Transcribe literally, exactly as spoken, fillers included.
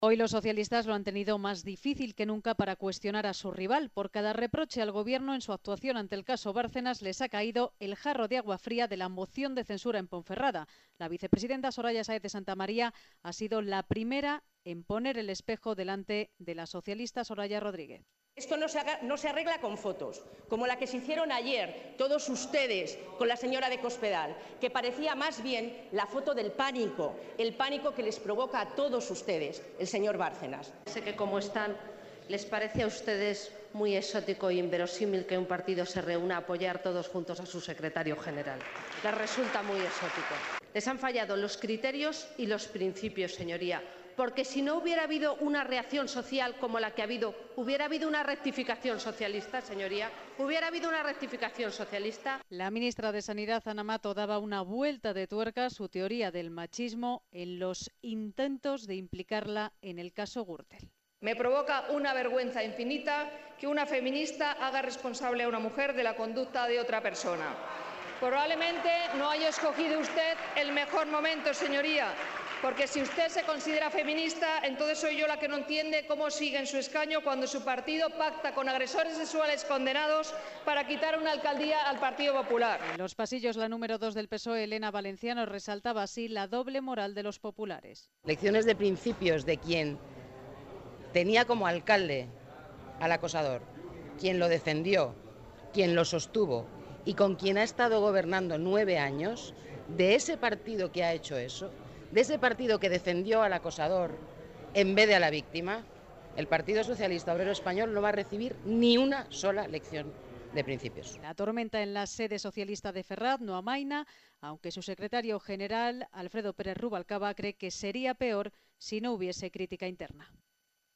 Hoy los socialistas lo han tenido más difícil que nunca para cuestionar a su rival. Por cada reproche al Gobierno en su actuación ante el caso Bárcenas les ha caído el jarro de agua fría de la moción de censura en Ponferrada. La vicepresidenta Soraya Sáez de Santamaría ha sido la primera en poner el espejo delante de la socialista Soraya Rodríguez. Esto no se, haga, no se arregla con fotos, como la que se hicieron ayer todos ustedes con la señora de Cospedal, que parecía más bien la foto del pánico, el pánico que les provoca a todos ustedes el señor Bárcenas. Sé que como están, les parece a ustedes muy exótico e inverosímil que un partido se reúna a apoyar todos juntos a su secretario general. Les resulta muy exótico. Les han fallado los criterios y los principios, señoría. Porque si no hubiera habido una reacción social como la que ha habido, ¿hubiera habido una rectificación socialista, señoría? ¿Hubiera habido una rectificación socialista? La ministra de Sanidad, Ana Mato, daba una vuelta de tuerca a su teoría del machismo en los intentos de implicarla en el caso Gürtel. Me provoca una vergüenza infinita que una feminista haga responsable a una mujer de la conducta de otra persona. Probablemente no haya escogido usted el mejor momento, señoría. Porque si usted se considera feminista, entonces soy yo la que no entiende cómo sigue en su escaño cuando su partido pacta con agresores sexuales condenados para quitar una alcaldía al Partido Popular. En los pasillos, la número dos del P S O E, Elena Valenciano, resaltaba así la doble moral de los populares. Lecciones de principios de quien tenía como alcalde al acosador, quien lo defendió, quien lo sostuvo y con quien ha estado gobernando nueve años, de ese partido que ha hecho eso, de ese partido que defendió al acosador en vez de a la víctima, el Partido Socialista Obrero Español no va a recibir ni una sola lección de principios. La tormenta en la sede socialista de Ferraz no amaina, aunque su secretario general, Alfredo Pérez Rubalcaba, cree que sería peor si no hubiese crítica interna.